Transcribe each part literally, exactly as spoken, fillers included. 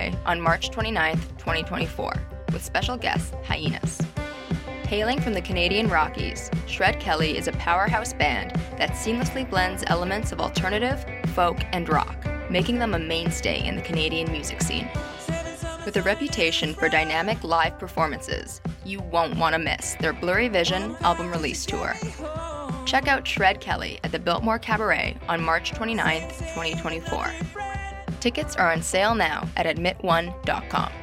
Cabaret on March twenty-ninth, twenty twenty-four, with special guest Hyenas. Hailing from the Canadian Rockies, Shred Kelly is a powerhouse band that seamlessly blends elements of alternative, folk, and rock, making them a mainstay in the Canadian music scene. With a reputation for dynamic live performances, you won't want to miss their Blurry Vision album release tour. Check out Shred Kelly at the Biltmore Cabaret on March twenty-ninth, twenty twenty-four. Tickets are on sale now at admit one dot com.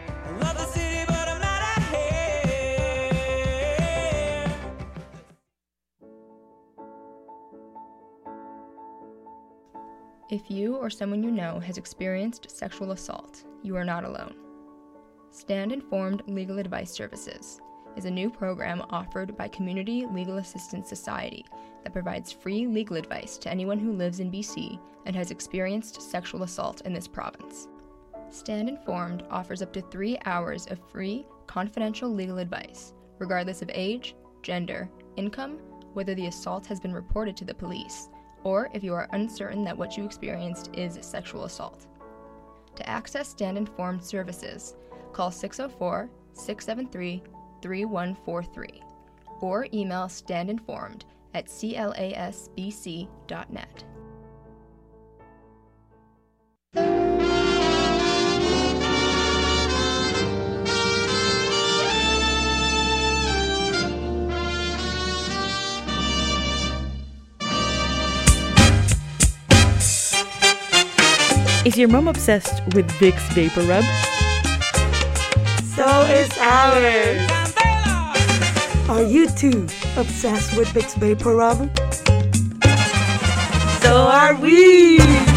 If you or someone you know has experienced sexual assault, you are not alone. Stand Informed Legal Advice Services is a new program offered by Community Legal Assistance Society that provides free legal advice to anyone who lives in B C and has experienced sexual assault in this province. Stand Informed offers up to three hours of free, confidential legal advice, regardless of age, gender, income, whether the assault has been reported to the police, or if you are uncertain that what you experienced is sexual assault. To access Stand Informed services, call six oh four, six seven three, three one four three or email standinformed at clasbc dot net. Is your mom obsessed with Vicks Vapor Rub? So is ours! Are you too obsessed with Vicks Vapor Rub? So are we!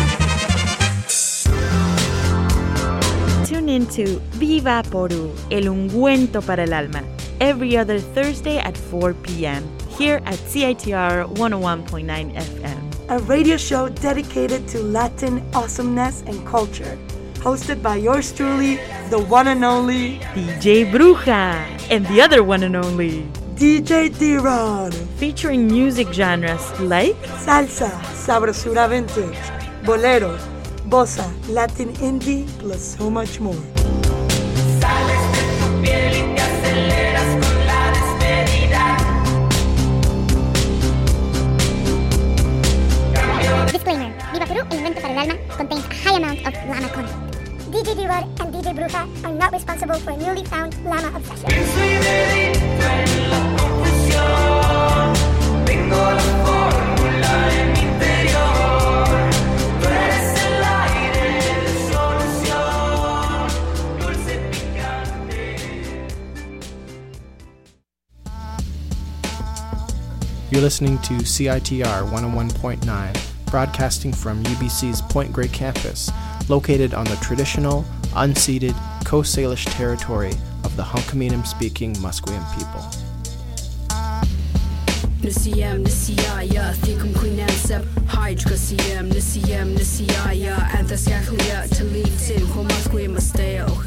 Tune into Viva Poru, el ungüento para el alma, every other Thursday at four p.m. here at C I T R one oh one point nine F M. A radio show dedicated to Latin awesomeness and culture. Hosted by yours truly, the one and only D J Bruja, and the other one and only D J D-Rod. Featuring music genres like salsa, sabrosura vintage, bolero, bossa, Latin indie, plus so much more. Sales de tu piel y te aceleras con la despedida. Disclaimer, Viva Peru, el invento para el alma, contains a high amount of llama content. D J D-Rod and D J Bruja are not responsible for a newly found llama obsession. You're listening to C I T R one oh one point nine, broadcasting from U B C's Point Grey campus, located on the traditional, unceded Coast Salish territory of the Hunkaminam-speaking Musqueam people. Nisiyam nisiyaya thikum quinansab hydrocasiam nisiyam nisiyaya anthascaclia talitin homasqueam masteo.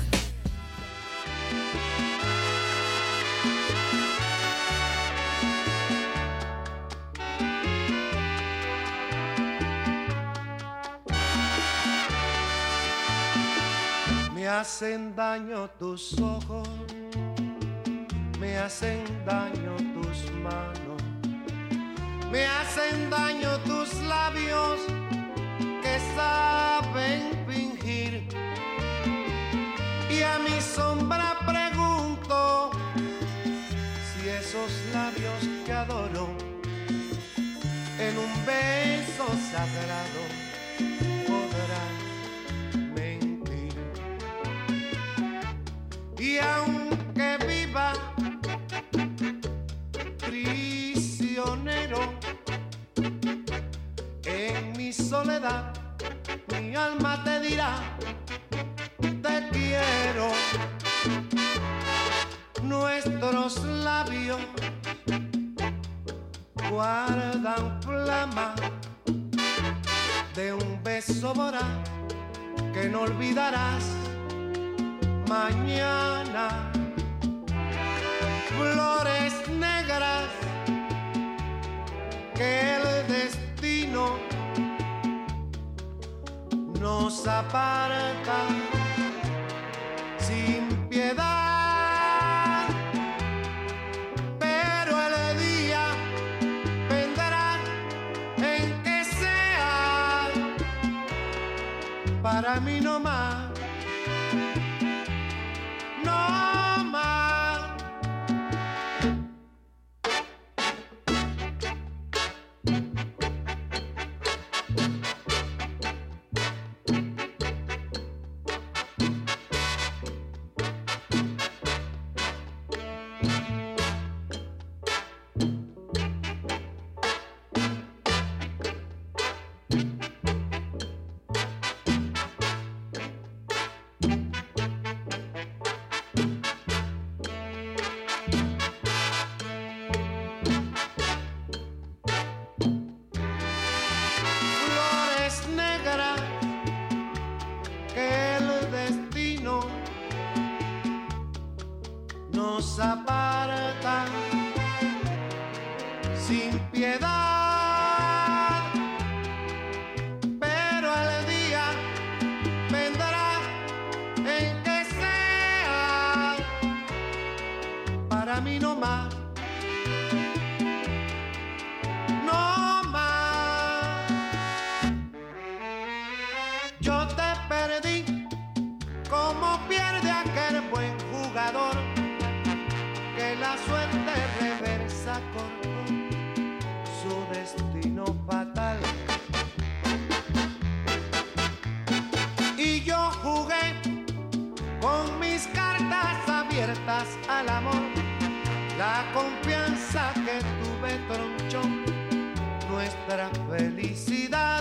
Me hacen daño tus ojos, me hacen daño tus manos, me hacen daño tus labios que saben fingir. Y a mi sombra pregunto si esos labios que adoro en un beso sagrado podrán. Y aunque viva prisionero en mi soledad, mi alma te dirá, te quiero. Nuestros labios guardan flama de un beso voraz que no olvidarás mañana. Flores negras que el destino nos aparta sin piedad, pero el día vendrá en que sea para mí no más, no más. Nos apartan sin piedad, pero el día vendrá en que sea para mí no más, no más. Yo te perdí como pierde aquel buen jugador que la suerte reversa cortó su destino fatal. Y yo jugué con mis cartas abiertas al amor, la confianza que tuve tronchó nuestra felicidad.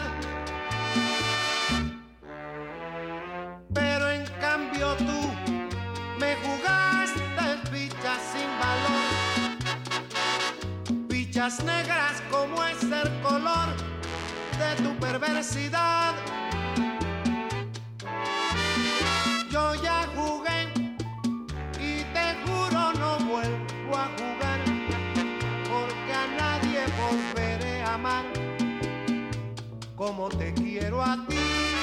Pero en cambio tú me jugaste fichas sin valor, fichas negras como es el color de tu perversidad. Yo ya jugué y te juro no vuelvo a jugar, porque a nadie volveré a amar como te quiero a ti.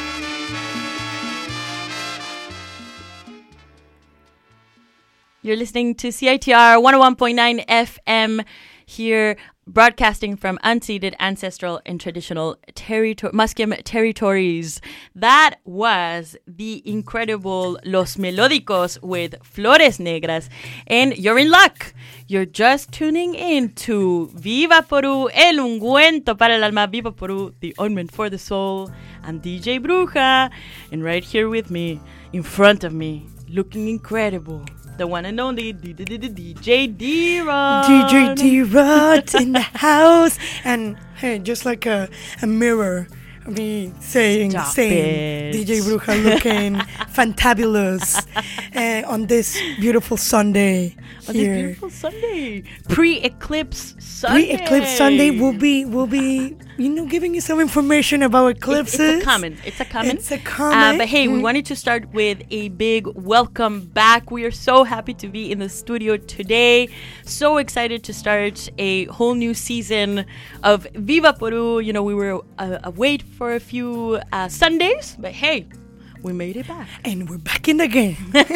You're listening to C I T R one oh one point nine F M here, broadcasting from unceded, ancestral, and traditional territory, Musqueam territories. That was the incredible Los Melódicos with Flores Negras. And you're in luck. You're just tuning in to Viva Porú, el ungüento para el alma. Viva Porú, the ointment for the soul. I'm D J Bruja. And right here with me, in front of me, looking incredible, the one and only D J D-Rod. D J D-Rod in the house. And hey, just like a, a mirror, me saying, Stop saying, it. D J Bruja looking fantabulous uh, on this beautiful Sunday On here. this beautiful Sunday. Pre-eclipse Sunday. Pre-eclipse Sunday, we'll be, we'll be, you know, giving you some information about eclipses. It's, it's a comment. It's a comment. It's a comment. Uh, but hey, we Mm. wanted to start with a big welcome back. We are so happy to be in the studio today. So excited to start a whole new season of Viva Porú. You know, we were uh, away for a few uh, Sundays, but hey, we made it back. And we're back in the game.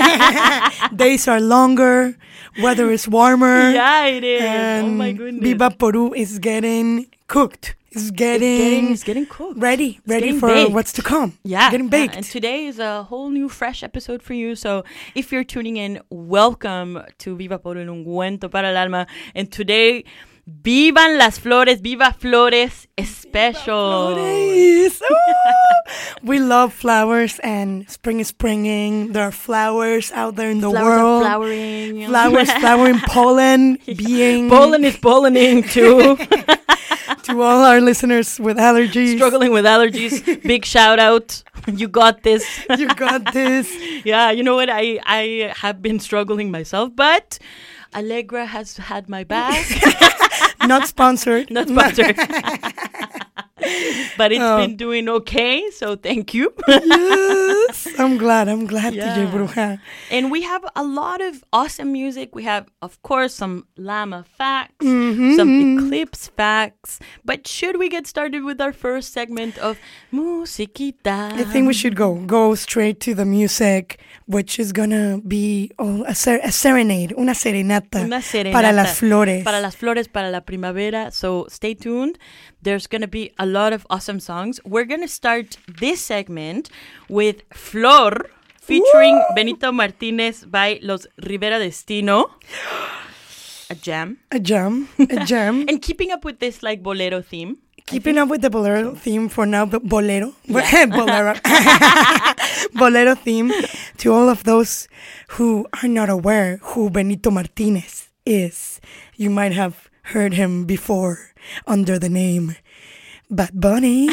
Days are longer. Weather is warmer. Yeah, it is. And oh my goodness. Viva Porú is getting cooked. It's getting, It's getting, it's getting cooked. ready. It's ready getting for baked. what's to come. Yeah. Getting yeah, baked. And today is a whole new fresh episode for you. So if you're tuning in, welcome to Viva Porú, el ungüento para el alma. And today, Vivan las Flores, Viva Flores special. Flores. Ooh. We love flowers, and spring is springing. There are flowers out there in the Flowers world. are flowering. Flowers flowering, pollen being Pollen is pollinating too. to all our listeners with allergies. Struggling with allergies. Big shout out. You got this. You got this. Yeah, you know what? I, I have been struggling myself, but Allegra has had my back. Not sponsored. Not sponsored. But it's Oh. been doing okay, so thank you. Yes, I'm glad. I'm glad, D J Yeah. Bruja. And we have a lot of awesome music. We have, of course, some llama facts, Mm-hmm. some eclipse facts. But should we get started with our first segment of Musiquita? I think we should go go straight to the music, which is gonna be oh, a, ser- a serenade, una serenata, Una serenata para las flores. Para las flores, para la primavera. So stay tuned. There's going to be a lot of awesome songs. We're going to start this segment with Flor featuring Woo! Benito Martinez by Los Rivera Destino. A jam. A jam, a jam. And keeping up with this like bolero theme. Keeping up with the bolero theme for now, the bolero, bolero, bolero theme. To all of those who are not aware who Benito Martinez is, you might have heard him before under the name Bad Bunny.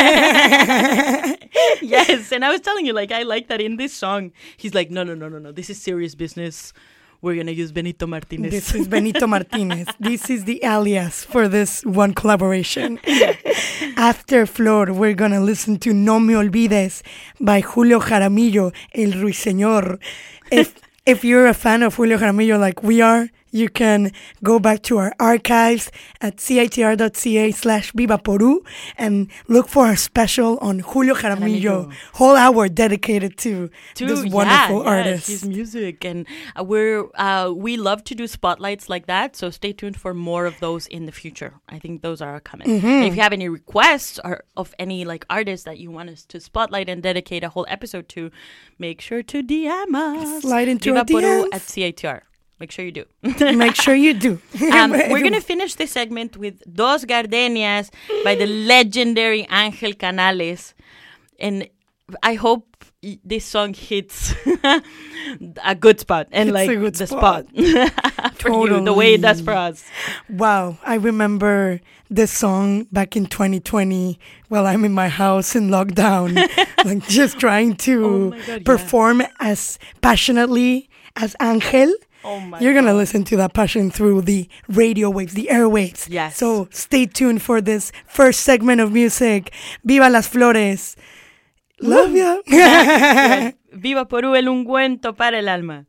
Yes, and I was telling you, like, I like that in this song. He's like, no, no, no, no, no. This is serious business. We're going to use Benito Martinez. This is Benito Martinez. This is the alias for this one collaboration. After Flor, we're going to listen to No Me Olvides by Julio Jaramillo, El Ruiseñor. If, if you're a fan of Julio Jaramillo like we are, you can go back to our archives at citr.ca slash Viva Porú and look for our special on Julio Jaramillo. Jaramillo. Whole hour dedicated to, To- this yeah, wonderful yeah, artist. his music, and uh, we're uh, we love to do spotlights like that. So stay tuned for more of those in the future. I think those are coming. Mm-hmm. And if you have any requests or of any like artists that you want us to spotlight and dedicate a whole episode to, make sure to D M us. Slide into Viva our Porú D Ms. at C A T R. Make sure you do. Make sure you do. Um, we're going to finish this segment with Dos Gardenias by the legendary Ángel Canales. And I hope y- this song hits a good spot and Hits like a good the spot. spot, for you, the way it does for us. Wow, I remember this song back in twenty twenty while I'm in my house in lockdown, like just trying to Oh my God, yeah. perform as passionately as Ángel. Oh my You're going to listen to that passion through the radio waves, the airwaves. Yes. So stay tuned for this first segment of music. Viva las flores. Love ya. Viva Porú, el ungüento para el alma.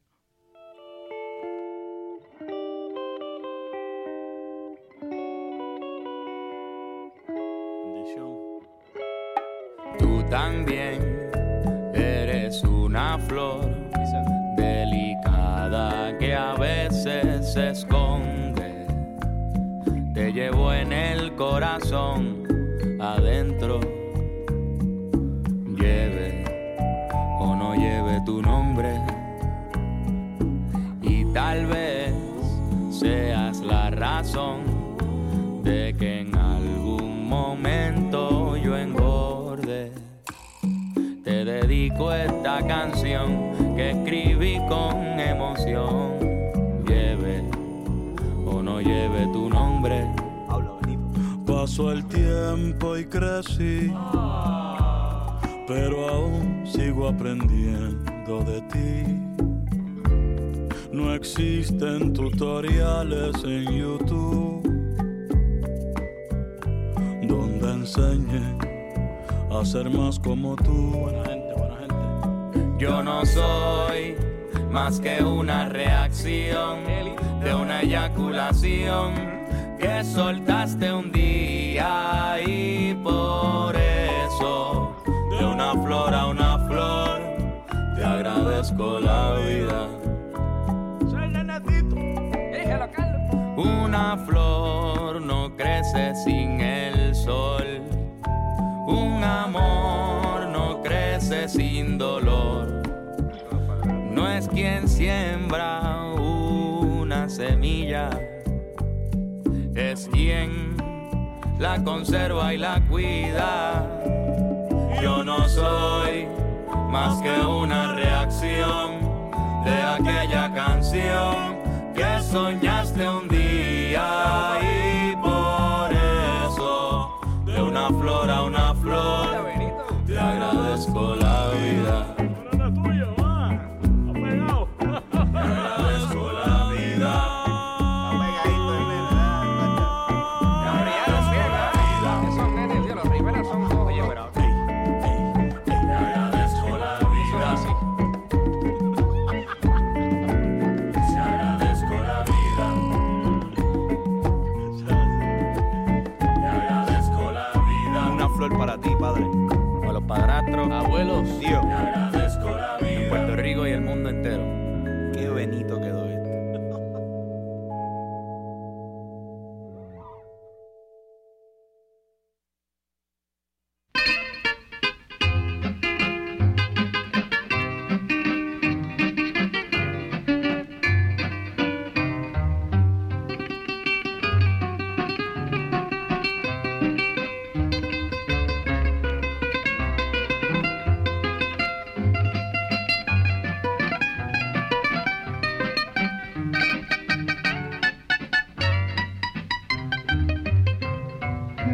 Tú también eres una flor delicada que a veces se esconde. Te llevo en el corazón adentro. Lleve o no lleve tu nombre. Y tal vez seas la razón de que en algún momento yo engorde. Te dedico esta canción que escribí con emoción. Lleve o no lleve tu nombre. Pasó el tiempo y crecí, pero aún sigo aprendiendo de ti. No existen tutoriales en YouTube donde enseñen a ser más como tú. Buena gente, buena gente. Yo no soy más que una reacción de una eyaculación que soltaste un día, y por eso de una flor a una flor te agradezco la vida. Una flor no crece sin el sol, un amor no crece sin dolor. No es quien siembra una semilla, es quien la conserva y la cuida. Yo no soy más que una reacción de aquella canción que soñaste un día, y por eso de una flor a una flor te agradezco la vida.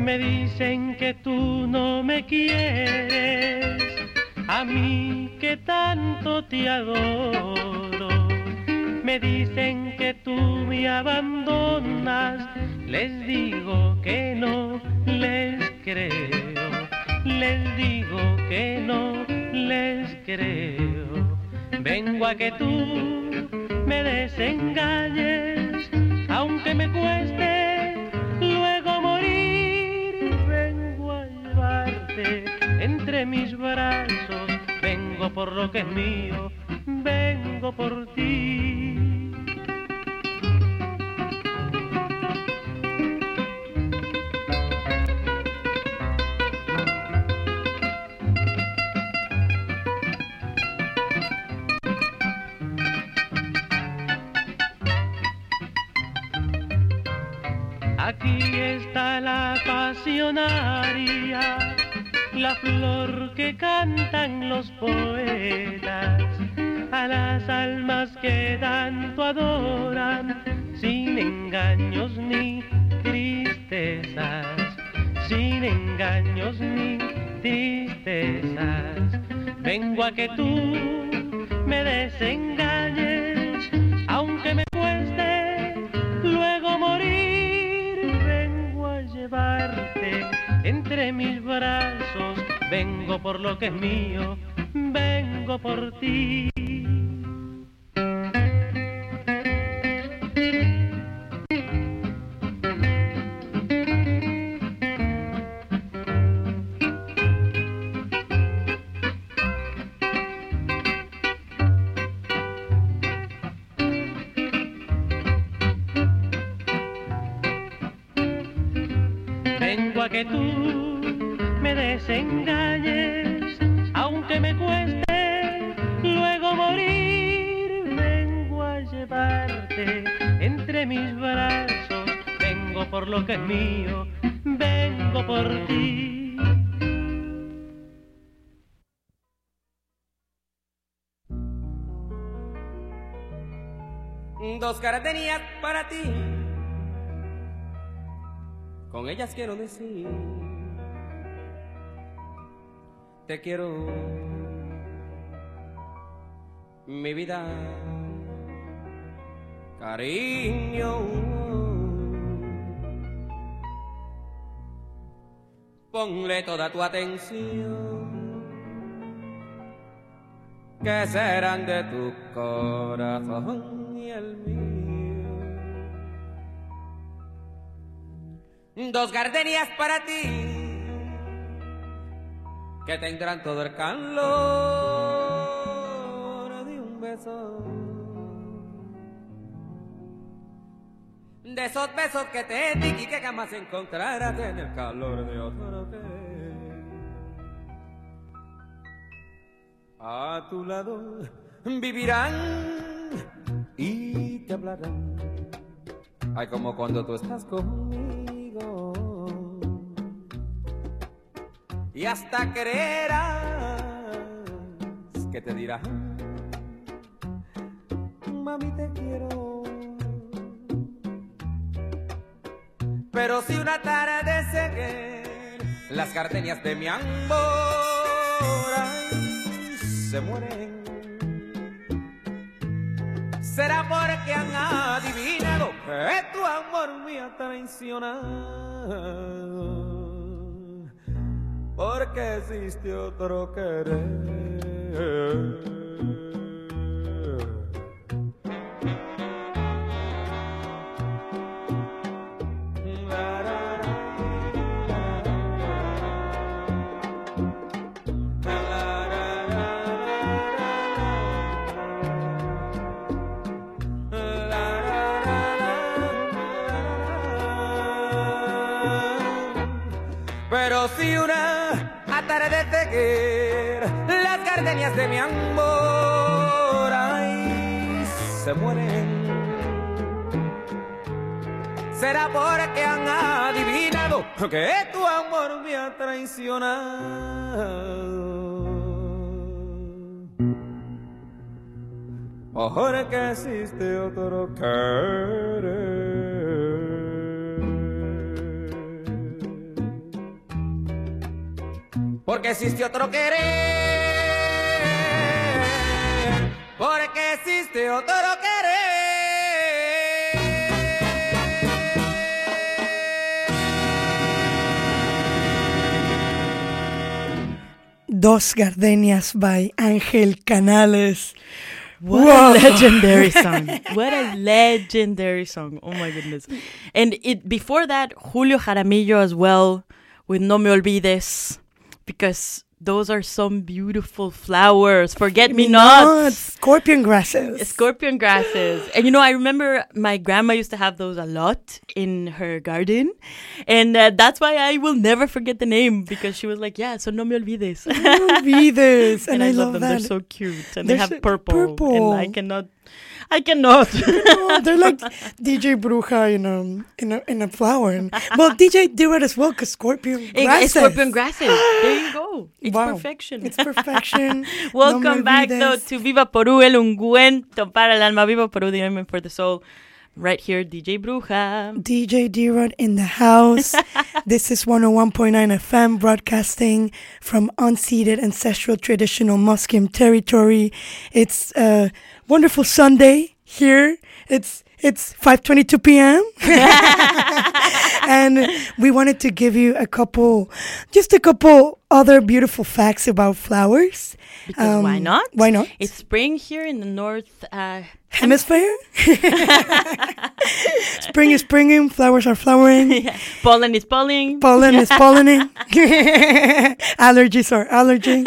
Me dicen que tú no me quieres, a mí que tanto te adoro. Me dicen que tú me abandonas, les digo que no les creo. Les digo que no les creo. Vengo a que tú me desengañes, aunque me cueste luego morir. Vengo a llevarte entre mis brazos, vengo por lo que es mío, vengo por ti. Aquí está la pasionaria, la flor que cantan los poetas, a las almas que tanto adoran, sin engaños ni tristezas, sin engaños ni tristezas. Vengo a que tú me desengañes, aunque me cueste luego morir. Llevarte entre mis brazos, vengo por lo que es mío, vengo por ti. Que tú me desengañes, aunque me cueste luego morir. Vengo a llevarte entre mis brazos, vengo por lo que es mío, vengo por ti. Dos gardenias para ti, con ellas quiero decir, te quiero, mi vida, cariño. Ponle toda tu atención, que serán de tu corazón y el mío. Dos gardenias para ti, que tendrán todo el calor de un beso, de esos besos que te di y que jamás encontrarás en el calor de otro que a tu lado vivirán y te hablarán, ay, como cuando tú estás conmigo. Y hasta creerás que te dirán, mami te quiero. Pero si una tarde se las gardenias de mi amor se mueren, será porque han adivinado que tu amor me ha traicionado, porque existe otro querer. Pero si una atardecer las gardenias de mi amor ay, se mueren, será porque han adivinado que tu amor me ha traicionado, porque existe otro querer. porque existe otro querer, porque existe otro querer. Dos Gardenias by Ángel Canales. What Whoa. a legendary song. What a legendary song. Oh my goodness. And it before that, Julio Jaramillo as well with No Me Olvides, because those are some beautiful flowers. Forget me nots. Scorpion grasses. Scorpion grasses. And you know, I remember my grandma used to have those a lot in her garden. And uh, that's why I will never forget the name, because she was like, yeah, so no me olvides. No me olvides. And, and I, I love love them. that. They're so cute. And They're they have so purple. purple. And I cannot... I cannot. No, they're like D J Bruja in a, in a, in a flower. And, well, D J do it as well, because scorpion grasses. Scorpion grasses. There you go. It's Wow. perfection. It's perfection. Welcome No me back, olvides. though, to Viva Porú, el ungüento para el alma. Viva Porú, the ointment for the soul. Right here, D J Bruja. D J D-Rod in the house. This is one oh one point nine F M, broadcasting from unceded ancestral traditional Musqueam territory. It's a wonderful Sunday here. It's it's five twenty-two p.m. And we wanted to give you a couple, just a couple other beautiful facts about flowers. Because Um, why not? Why not? It's spring here in the north uh, Hemisphere? Spring is springing, flowers are flowering. yeah. Pollen is pollen. Pollen is pollinating. Allergies are allerging.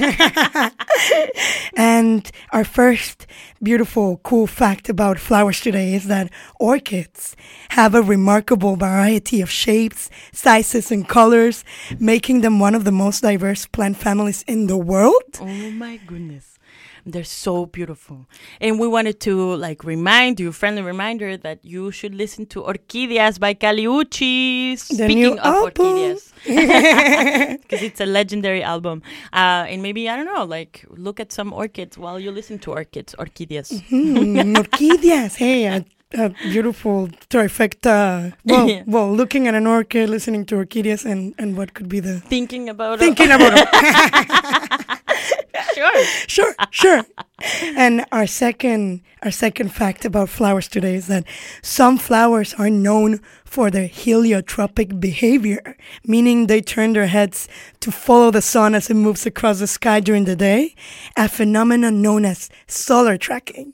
And our first beautiful, cool fact about flowers today is that orchids have a remarkable variety of shapes, sizes, and colors, making them one of the most diverse plant families in the world. Oh my goodness. They're so beautiful. And we wanted to like remind you, friendly reminder, that you should listen to Orquídeas by Caliuchis. The Speaking new of album. Orquídeas. Because it's a legendary album. Uh, and maybe, I don't know, like look at some orchids while you listen to orchids, Orquídeas. Hmm, orquídeas. Hey, a, a beautiful trifecta. Well, Yeah. well, looking at an orchid, listening to orquídeas, and, and what could be the... Thinking about Thinking about it. Sure. Sure, sure. And our second our second fact about flowers today is that some flowers are known for their heliotropic behavior, meaning they turn their heads to follow the sun as it moves across the sky during the day, a phenomenon known as solar tracking.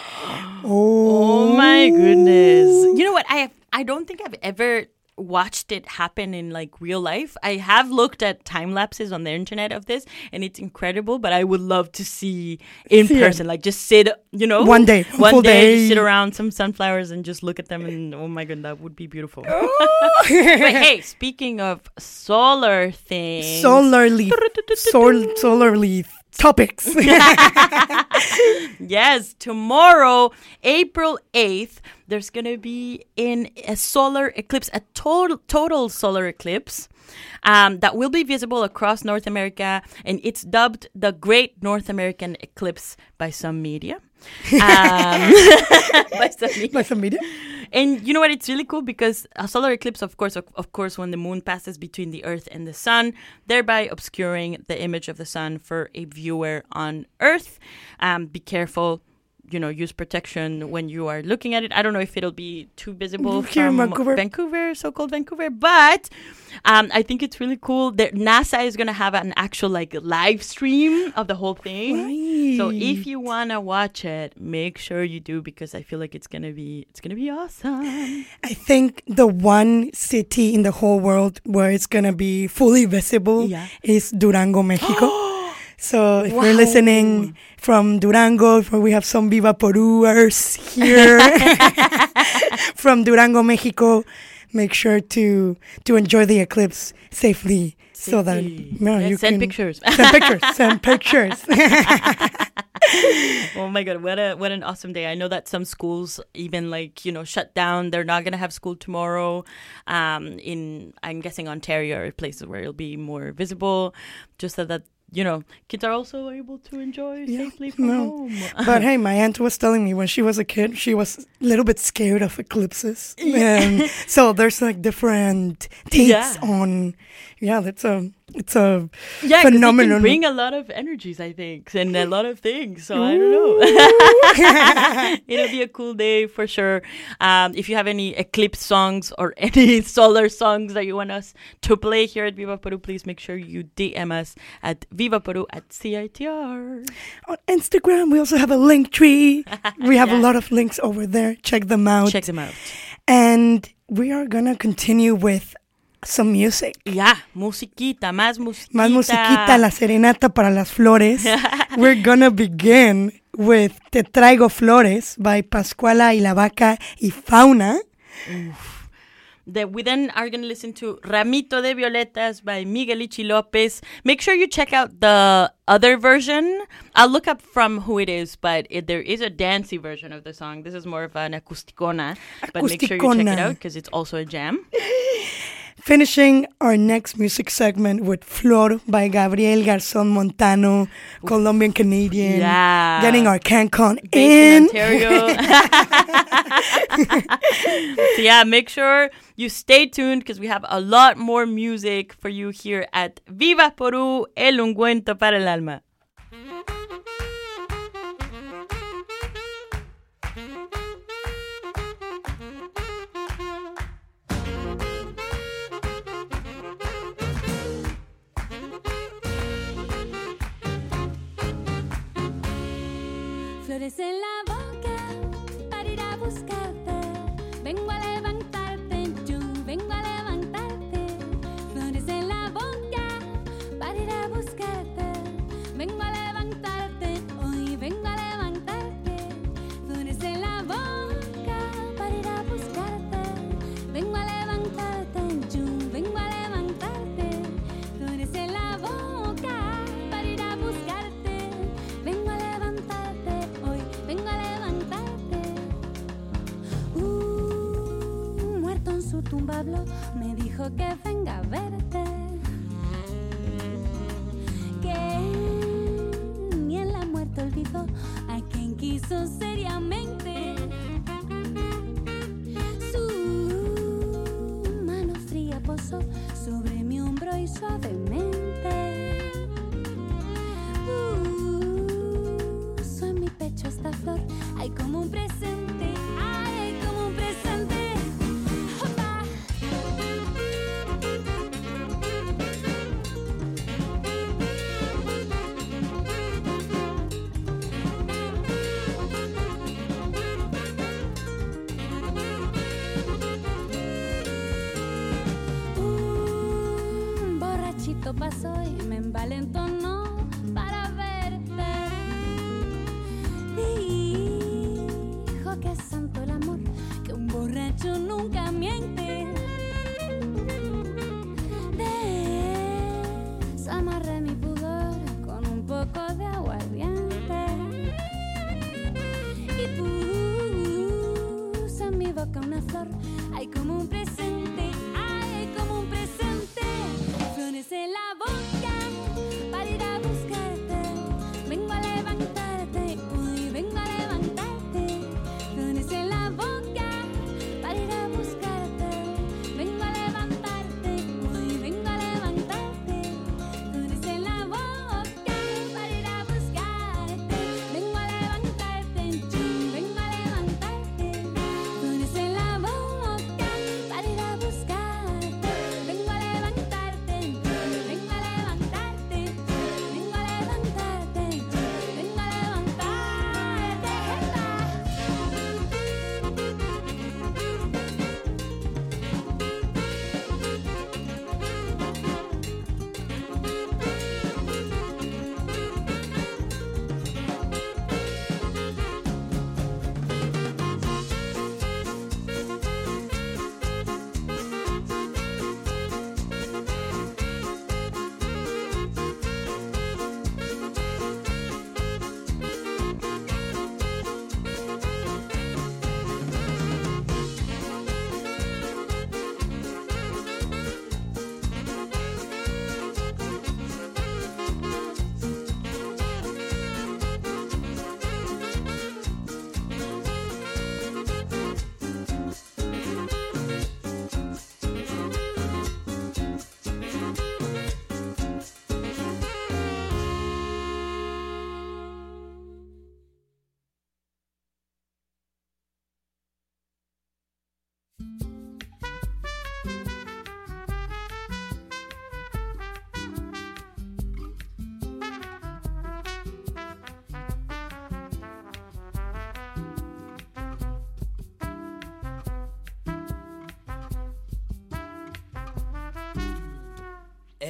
Oh my goodness. You know what? I have, I don't think I've ever watched it happen in like real life. I have looked at time lapses on the internet of this, and it's incredible, but I would love to see in See it. person, like just sit, you know, One day, one full day, day. just sit around some sunflowers and just look at them, and oh my god, that would be beautiful. But hey, speaking of solar things, Solar leaf. Sol- solar leaf. Topics. Yes, tomorrow, April eighth, there's going to be in a solar eclipse, a total total solar eclipse um, that will be visible across North America, and it's dubbed the Great North American Eclipse by some media. Um, by some media. By some media. And you know what? It's really cool because a solar eclipse, of course, of, of course, when the moon passes between the Earth and the sun, thereby obscuring the image of the sun for a viewer on Earth. Um, be careful. You know, use protection when you are looking at it. I don't know if it'll be too visible Here in from Vancouver. Vancouver, so-called Vancouver, but um, I think it's really cool that NASA is going to have an actual like live stream of the whole thing. So if you want to watch it, make sure you do, because I feel like it's going to be it's going to be awesome. I think the one city in the whole world where it's going to be fully visible Yeah. is Durango, Mexico. So if Wow. you're listening from Durango, if we have some Viva Porúers here from Durango, Mexico, make sure to to enjoy the eclipse safely, so that you know, Yeah, you send can pictures. Send pictures. Send pictures. Oh my god, what a what an awesome day. I know that some schools even like, you know, shut down. They're not gonna have school tomorrow. Um in I'm guessing Ontario or places where it'll be more visible, just so that, you know, kids are also able to enjoy Yeah, safely from no. home. But hey, my aunt was telling me when she was a kid, she was little bit scared of eclipses. And so there's like different takes Yeah. on, yeah, that's a, it's a Yeah, 'cause it phenomenon. can bring a lot of energies, I think, and a lot of things. So I don't know. It'll be a cool day for sure. Um, if you have any eclipse songs or any solar songs that you want us to play here at Viva Peru, please make sure you D M us at Viva Peru at C I T R. On Instagram, we also have a link tree. We have Yeah. a lot of links over there. Check them out. Check them out. And we are going to continue with some music. Yeah, musiquita, más musiquita. Más musiquita, la serenata para las flores. We're gonna begin with Te Traigo Flores by Pascuala y la Vaca y Fauna. Oof. The, we then are going to listen to Ramito de Violetas by Miguel Ichi Lopez. Make sure you check out the other version. I'll look up from who it is, but it, there is a dancey version of the song. This is more of an acusticona. But make sure you check it Acusticona. out because it's also a jam. Finishing our next music segment with Flor by Gabriel Garzón Montano, Colombian Canadian. Yeah. Getting our CanCon Based in in. Ontario. So yeah, make sure you stay tuned because we have a lot more music for you here at Viva Peru, el ungüento para el alma. Flores en la boca para ir a buscarte. Vengo a levantarte, yo vengo a levantarte. Flores en la boca para ir a buscarte. Vengo a levantarte, hoy vengo a levantarte. Flores en la boca para ir a buscarte. Vengo a levantarte, yo vengo a levantarte. Flores en la boca para ir a buscarte. Vengo a levantarte, hoy vengo a levantarte. Uh, muerto en su tumba habló, me dijo que venga a verte. Que ni en la muerte olvidó a quien quiso seriamente. Su mano fría posó sobre mi hombro y suavemente puso en mi pecho esta flor. Hay como un presente, hay como un presente. ¡Opa! Un borrachito pasó y me envalentonó para verte. Dijo que es santo el amor, que un borracho nunca miente. Desamarré mi pudor con un poco de aguardiente y puse en mi boca una flor. Hay como un presente, hay como un presente. Flores en la boca para ir a buscarte. Vengo a levantarte, hoy vengo a levantarte. Flores en la boca para ir a buscarte. Vengo a levantarte, hoy vengo a levantarte. Flores en la boca para ir a buscarte. Vengo a levantarte, yo vengo a levantarte. Flores en la boca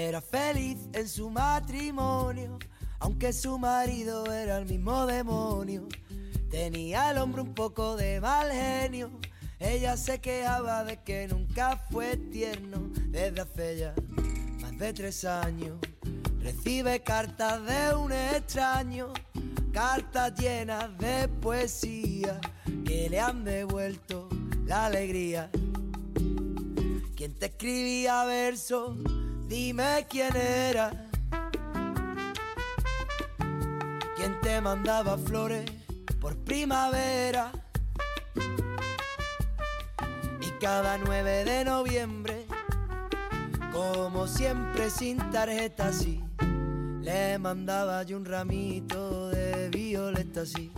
Era feliz en su matrimonio, aunque su marido era el mismo demonio. Tenía al hombre un poco de mal genio. Ella se quejaba de que nunca fue tierno. Desde hace ya más de tres años recibe cartas de un extraño, cartas llenas de poesía que le han devuelto la alegría. ¿Quién te escribía versos? Dime quién era. ¿Quién te mandaba flores por primavera? Y cada nueve de noviembre, como siempre sin tarjeta así, le mandaba yo un ramito de violeta así.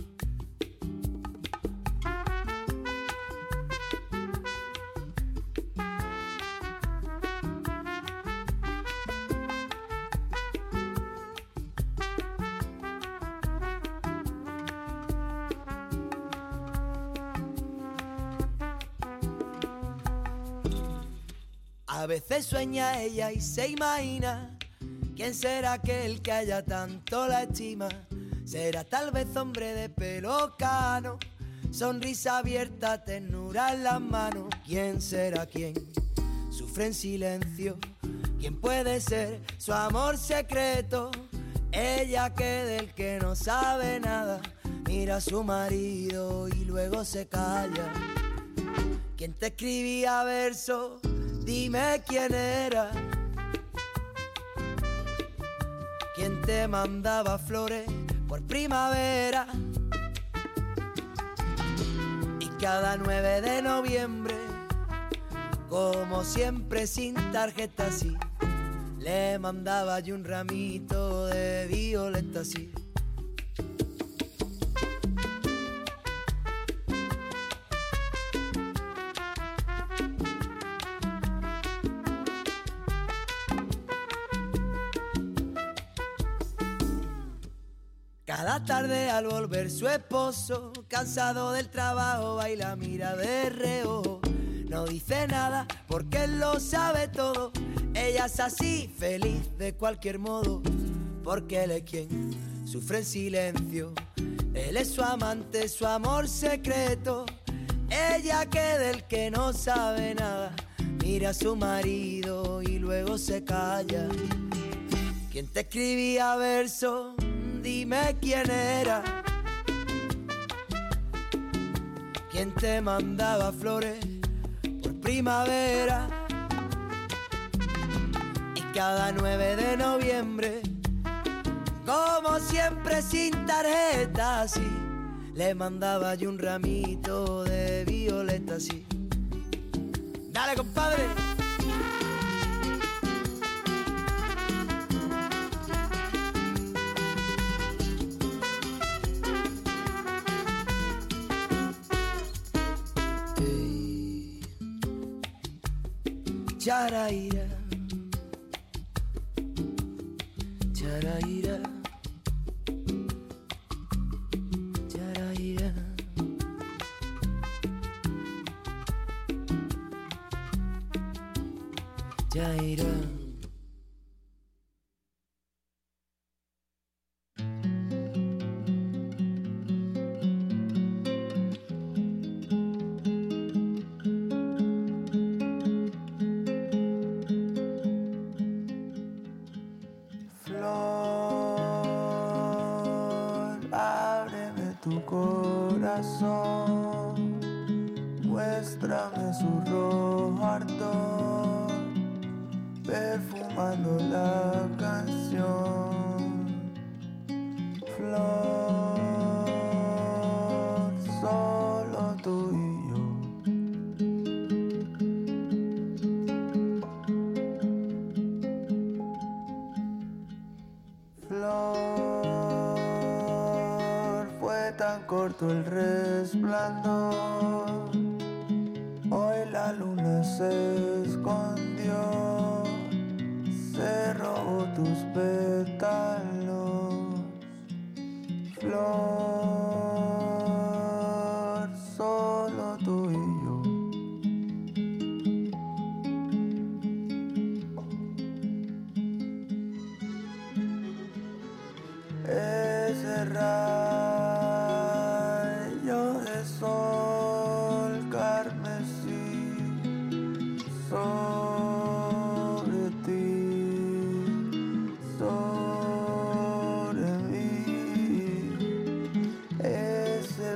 A veces sueña ella y se imagina quién será aquel que haya tanto la estima. Será tal vez hombre de pelo cano, sonrisa abierta, ternura en las manos. ¿Quién será quién? Sufre en silencio. ¿Quién puede ser su amor secreto? Ella que del que no sabe nada mira a su marido y luego se calla. ¿Quién te escribía versos? Dime quién era. ¿Quién te mandaba flores por primavera? Y cada nueve de noviembre, como siempre sin tarjeta así, le mandaba yo un ramito de violeta así. Cada tarde al volver su esposo, cansado del trabajo, baila, mira de reojo. No dice nada porque él lo sabe todo. Ella es así, feliz de cualquier modo, porque él es quien sufre en silencio. Él es su amante, su amor secreto. Ella que del que no sabe nada mira a su marido y luego se calla. ¿Quién te escribía versos? Dime quién era. ¿Quién te mandaba flores por primavera? Y cada nueve de noviembre, como siempre sin tarjeta así, le mandaba yo un ramito de violeta así. Dale, compadre. Charaira, charaira, charaira. Charaira. Muéstrame su rojo ardor, perfumando la canción. Flor, solo tú y yo. Flor, fue tan corto el resplandor. Hoy la luna se escondió, se robó tus pétalos. Flor, solo tú y yo. de sol carmesí sobre ti, sobre mí, ese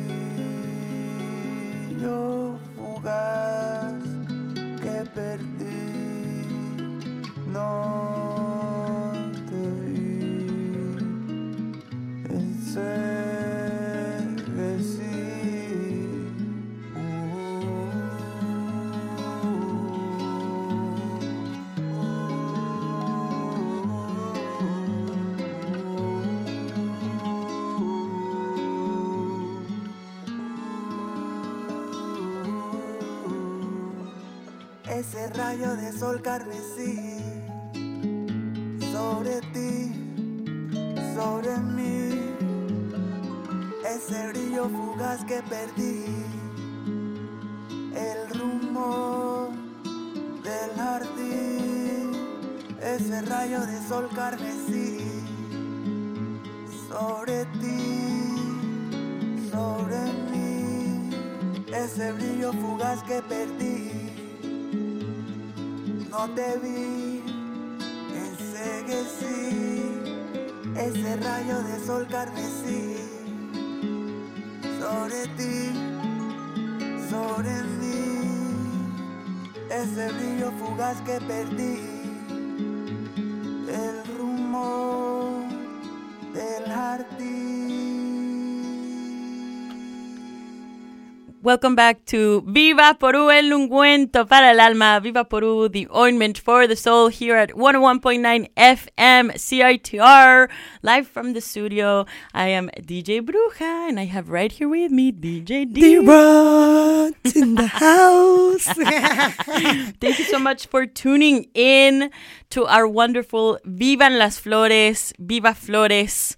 brillo fugaz que perdí, no te vi, enseguecí. Ese rayo de sol carmesí sobre ti, sobre mí, ese brillo fugaz que perdí, el rumbo del jardín, ese rayo de sol carmesí sobre ti, sobre mí, ese brillo fugaz que perdí. No te vi, enseguecí, ese rayo de sol carmesí sobre ti, sobre mí, ese brillo fugaz que perdí, el rumbo del jardín. Welcome back to Viva Porú, el ungüento para el alma. Viva Porú, the ointment for the soul, here at one oh one point nine F M C I T R, live from the studio. I am D J Bruja, and I have right here with me D J D. D-Rod's in the house. Thank you so much for tuning in to our wonderful Vivan las Flores, Viva Flores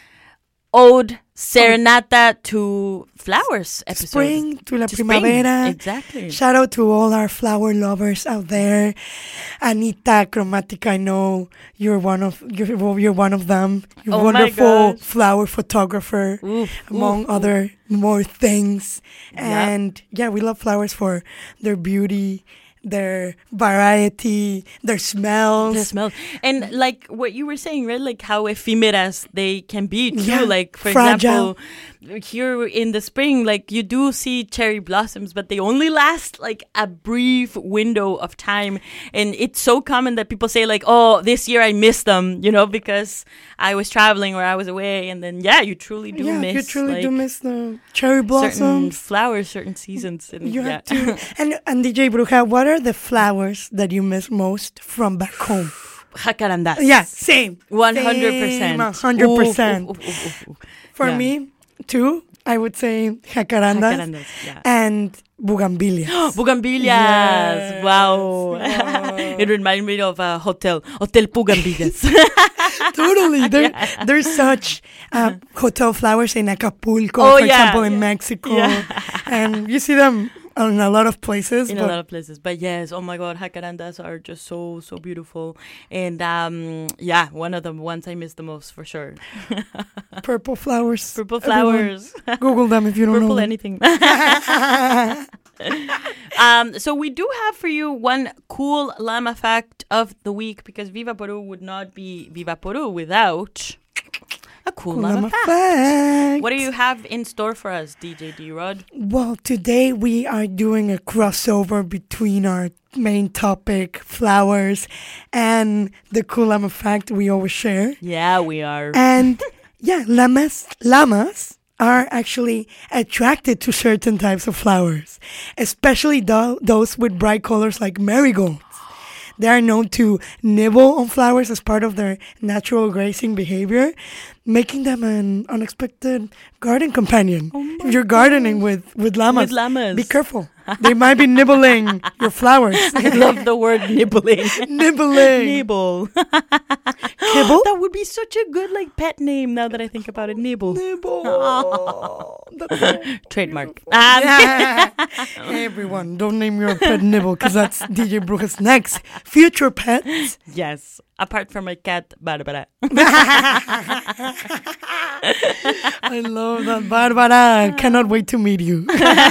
Ode Serenata to Flowers episode. Spring to la to primavera. Spring. Exactly. Shout out to all our flower lovers out there. Anita Chromatica, I know you're one of you're, you're one of them. You're a Oh my wonderful gosh. flower photographer, Oof, among oof, other oof. more things. Yep. And yeah, we love flowers for their beauty, their variety, their smells. The smell. And like what you were saying, right? Like how ephemeras they can be too. Yeah, Like for fragile. example, here in the spring, like you do see cherry blossoms, but they only last like a brief window of time. And it's so common that people say like, oh, this year I missed them, you know, because I was traveling or I was away. And then, yeah, you truly do yeah, miss you truly like, do miss the cherry certain blossoms. flowers, certain seasons. And, You yeah. have to. And, and D J Bruja, what are the flowers that you miss most from back home? Jacarandas. Yeah, same. one hundred percent. one hundred percent. Oof, oof, oof, oof, oof. For Yeah. me, too, I would say jacarandas, Jacarandas, yeah. and bugambilias. Bugambilias. Yes. Wow. Wow. It reminded me of a hotel. Hotel Bugambilias. Totally. There, Yeah. There's such uh, hotel flowers in Acapulco, Oh, for yeah. example, in Mexico. Yeah. And you see them in a lot of places. In a but lot of places. But yes, oh my God, jacarandas are just so, so beautiful. And um, yeah, one of the ones I miss the most for sure. purple flowers. Purple Everyone, flowers. Google them if you don't Purple know them. anything. um, so we do have for you one cool llama fact of the week, because Viva Porú would not be Viva Porú without a cool, Cool llama, llama fact. fact. What do you have in store for us, D J D-Rod? Well, today we are doing a crossover between our main topic, flowers, and the cool llama fact we always share. Yeah, we are. And yeah, llamas, llamas are actually attracted to certain types of flowers, especially tho- those with bright colors like marigolds. They are known to nibble on flowers as part of their natural grazing behavior, making them an unexpected garden companion. If you're gardening with, with llamas, With llamas. be careful. They might be nibbling your flowers. I love the word nibbling. Nibbling. Nibble. Kibble? That would be such a good like pet name now that I think about it. Nibble. Nibble. Trademark. Um, Everyone, don't name your pet Nibble, because that's D J Bruja's next future pet. Yes. apart from my cat, Barbara. I love that, Barbara. Cannot wait to meet you.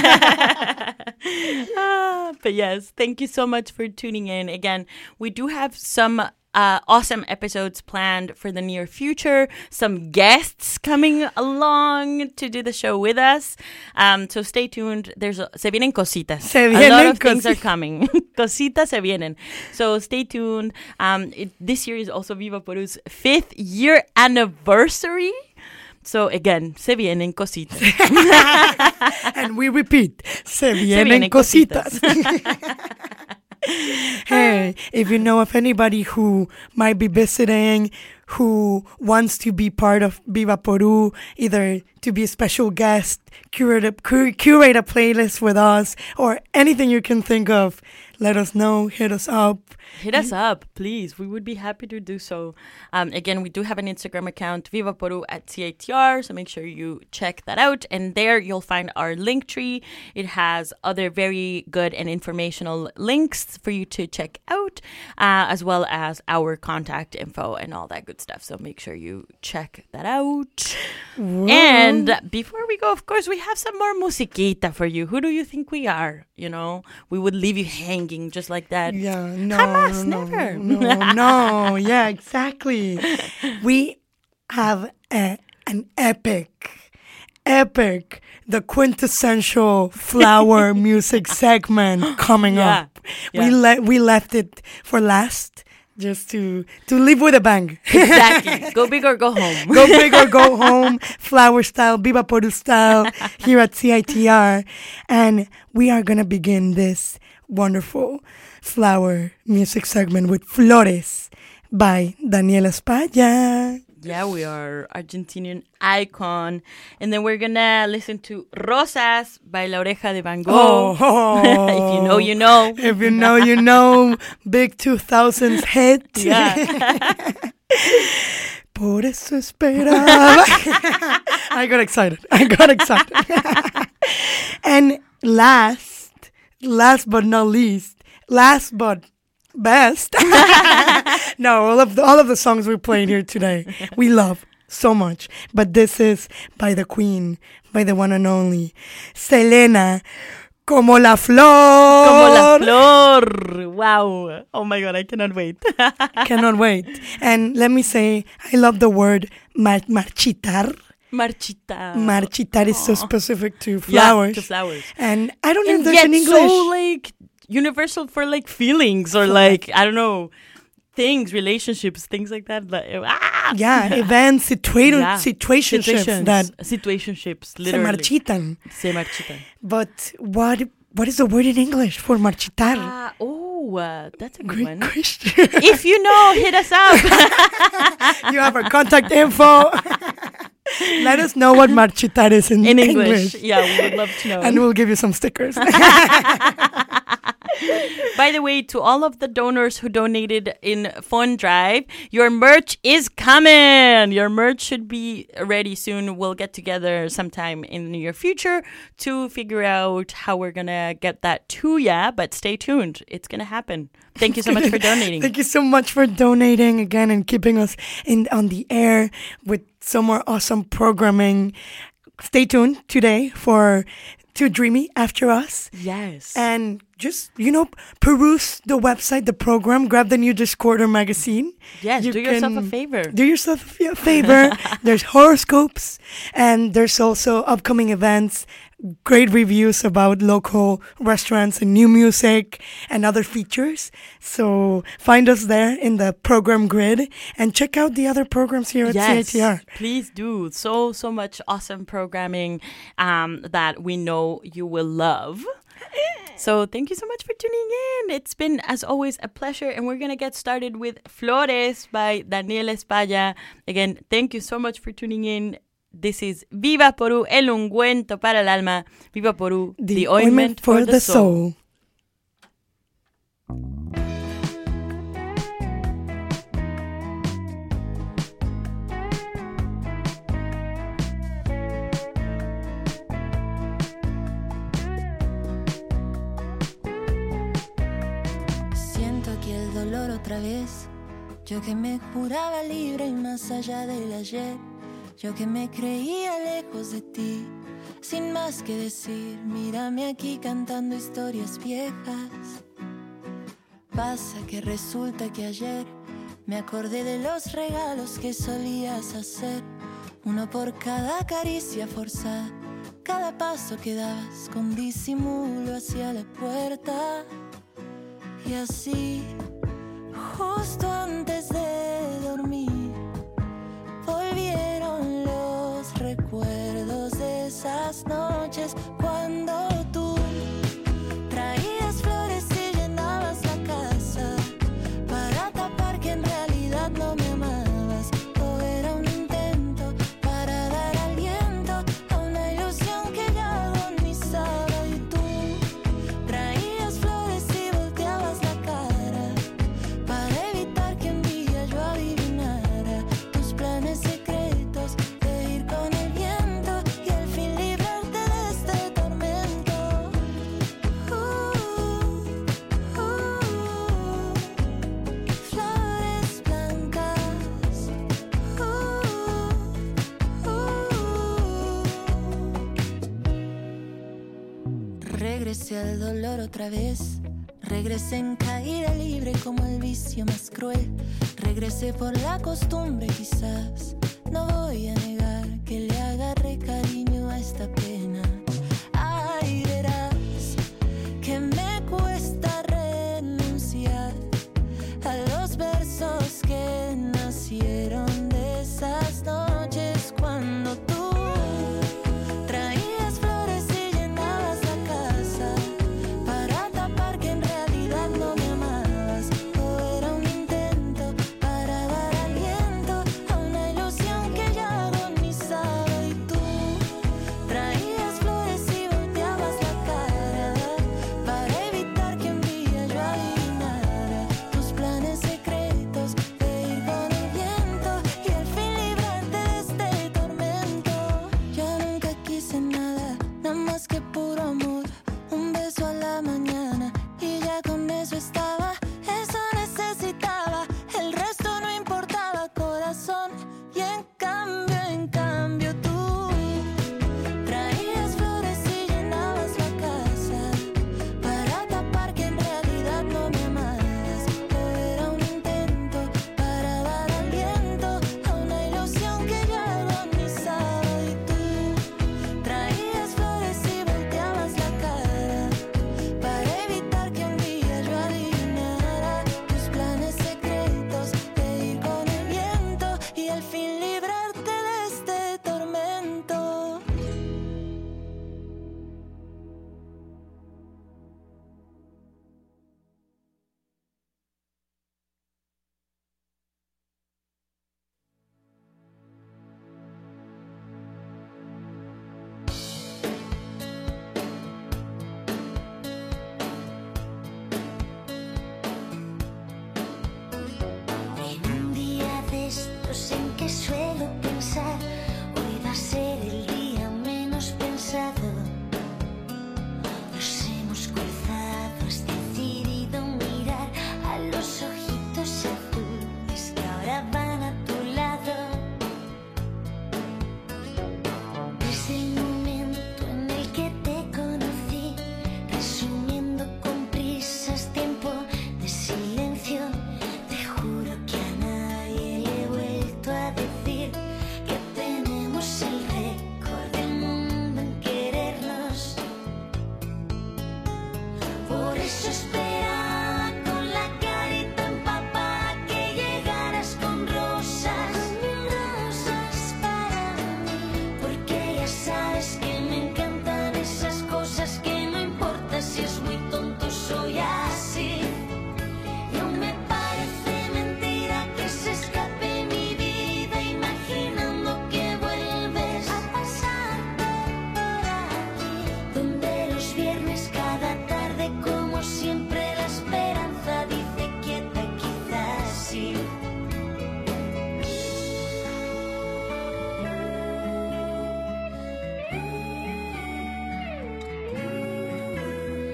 Ah, but yes, thank you so much for tuning in. Again, we do have some uh, awesome episodes planned for the near future. Some guests coming along to do the show with us. Um, so stay tuned. There's a, se vienen cositas. Se a vienen lot of things cosi- are coming. Cositas se vienen. So stay tuned. Um, it, this year is also Viva Peru's fifth year anniversary. So again, se vienen cositas. And we repeat, se vienen, Se vienen cositas. cositas. Hey, if you know of anybody who might be visiting, who wants to be part of Viva Peru, either to be a special guest, curate a, cur- curate a playlist with us, or anything you can think of, let us know, hit us up. Hit us up, please. We would be happy to do so. Um, again, we do have an Instagram account, Viva Peru at C I T R, so make sure you check that out. And there you'll find our link tree. It has other very good and informational links for you to check out, uh, as well as our contact info and all that good stuff. So make sure you check that out. Whoa. And before we go, of course, we have some more musiquita for you. Who do you think we are? You know, we would leave you hanging just like that. Yeah, no, Jamás, no, never. no, no, yeah, exactly. We have a, an epic, epic, the quintessential flower music segment coming Yeah, up. yeah. We le- we left it for last, just to to leave with a bang. Exactly. Go big or go home. Go big or go home, flower style, Viva Peru style, here at C I T R. And we are going to begin this wonderful flower music segment with Flores by Daniela España. Yeah, we are Argentinian icon. And then we're going to listen to Rosas by La Oreja de Van Gogh. Oh. If you know, you know. If you know, you know. Big two thousands hit. Yeah. Por eso esperaba. I got excited. I got excited. And last, last but not least, last but best. No, all of the, all of the songs we're playing here today, we love so much. But this is by the queen, by the one and only Selena. Como la flor. Como la flor. Wow. Oh my God, I cannot wait. Cannot wait. And let me say, I love the word mar- marchitar. Marchita. Marchitar is so specific to Yeah, flowers. to flowers. And I don't know And if there's yet an English. so like universal for like feelings or like, I don't know, things, relationships, things like that. Like, ah! Yeah, events, situa- Yeah. situationships Situations. that situationships, se literally. marchitan. Se marchitan. But what what is the word in English for marchitar? Ah, oh, uh, that's a good Great one. question. If you know, hit us up. You have our contact info. Let us know what marchitar is in, In English. English. Yeah, we would love to know. And we'll give you some stickers. By the way, to all of the donors who donated in Fund Drive, your merch is coming. Your merch should be ready soon. We'll get together sometime in the near future to figure out how we're going to get that to ya. But stay tuned. It's going to happen. Thank you so much for donating. Thank you so much for donating again and keeping us in on the air with some more awesome programming. Stay tuned today for Too Dreamy After Us. Yes. And just, you know, peruse the website, the program, grab the new Discorder magazine. Yes, You do yourself a can favor. Do yourself a favor. There's horoscopes and there's also upcoming events, great reviews about local restaurants and new music and other features. So find us there in the program grid and check out the other programs here at Yes, C I T R. please do. So, so much awesome programming um, that we know you will love. So thank you so much for tuning in. It's been, as always, a pleasure. And we're going to get started with Flores by Daniela España. Again, thank you so much for tuning in. This is Viva Peru, el ungüento para el alma. Viva Peru, the, The ointment for, the soul. Siento aquí el dolor otra vez. Yo que me juraba libre y más allá del ayer. Yo que me creía lejos de ti, sin más que decir. Mírame aquí cantando historias viejas. Pasa que resulta que ayer me acordé de los regalos que solías hacer. Uno por cada caricia forzada, cada paso que dabas con disimulo hacia la puerta. Y así, justo antes de dormir, volvieron los recuerdos de esas noches cuando tú traías flores y llenabas la casa para tapar que en realidad no me amabas. Todo era un intento para dar aliento a una ilusión que ya agonizaba. Y tú traías flores y volteabas la cara para evitar que un día yo adivinara tus planes secretos de ir con el viento y al fin librarte de este tormento. Uh, uh, flores blancas. Uh, uh. Regresé al dolor otra vez. Regresé en caída libre como el vicio más cruel. Regresé por la costumbre quizás. No voy a negar que le agarré cariño a esta pena. Ay, verás que me cuesta renunciar a los versos que nacieron de esas noches cuando tú traías flores y llenabas la casa para tapar que en realidad no me amabas. Todo era un intento para dar aliento a una ilusión que ya agonizaba. Y tú traías flores y volteabas la cara para evitar que un día yo adivinara tus planes secretos de ir con el viento y al fin librarte de este tormento. Yo nunca quise nada, nada más que puro amor. Un beso a la mañana y ya con eso estaba. Eso necesitaba, el resto no importaba, corazón. Y en cambio, en cambio tú traías flores y llenabas la casa para tapar que en realidad no me amabas. Todo era un intento para dar aliento a una ilusión que ya agonizaba. Y tú traías flores y volteabas la cara para evitar que un día yo adivinara tus planes secretos de ir con el viento y al fin librarte de este tormento. En un día de estos en que suelo pensar, hoy va a ser el día menos pensado. Nos hemos cruzado, has decidido mirar a los ojitos azules que ahora van a tu lado. Desde el momento en el que te conocí, resumiendo con prisas tiempo de silencio, te juro que a nadie le he vuelto a decir que tenemos el récord del mundo en querernos. Por eso esperaba con la carita empapada que llegaras con rosas, rosas para mí, porque ya sabes que me encantan esas cosas que no importa si es muy tonto, soy así. Y aún me parece mentira que se escape mi vida imaginando que vuelves a pasarte por aquí, donde los viernes cada tarde como siempre la esperanza dice quieta, quizás sí.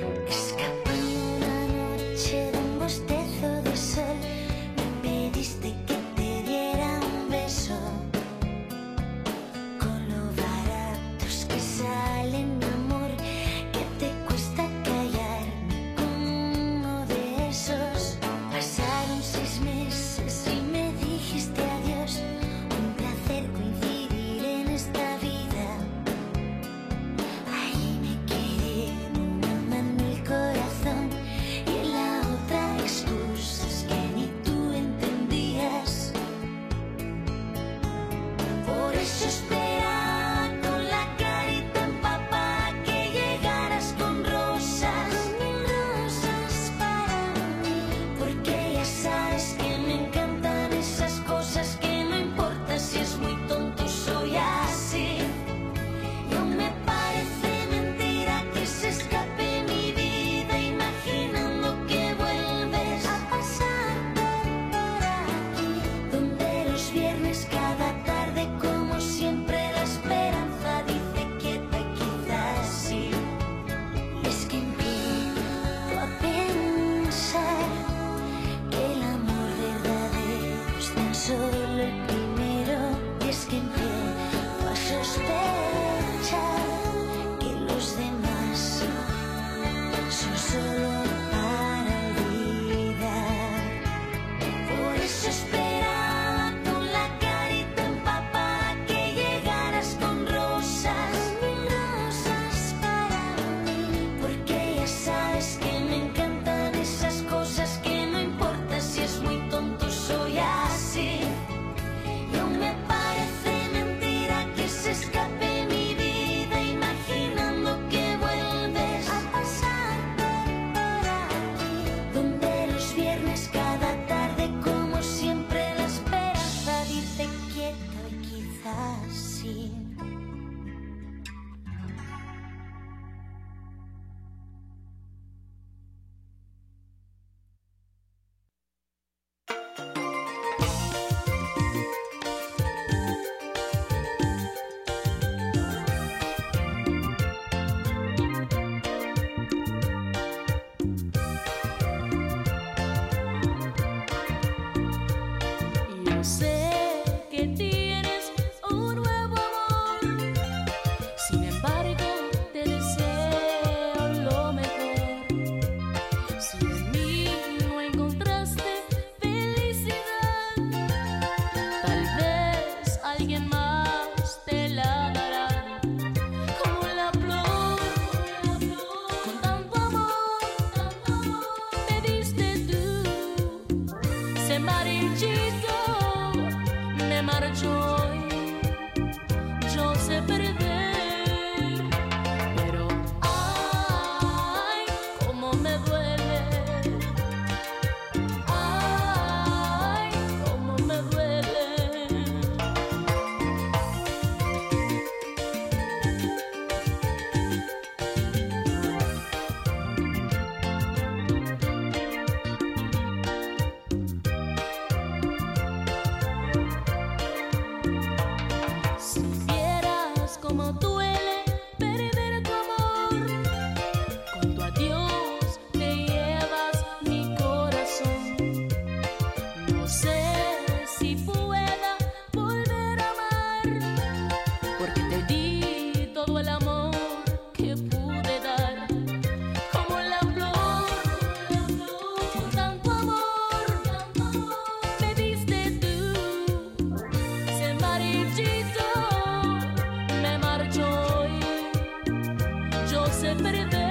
Escapando una noche de un bostezo de sol, me pediste Yo sé que tienes un nuevo amor, sin embargo te deseo lo mejor. Si en mí no encontraste felicidad, tal vez alguien más te la dará. Como la flor, con tanto amor, me diste tú. Se marchito, me marchó hoy. Yo sé perder, pero ay, cómo me duele. Ay, cómo me duele. Si vieras cómo duele perder tu amor, con tu adiós te llevas mi corazón. No sé si pueda volver a amar, porque te di todo el amor que pude dar. Como la flor, con tanto amor, me diste tú. Se marchito, me marchó hoy. Yo sé perder.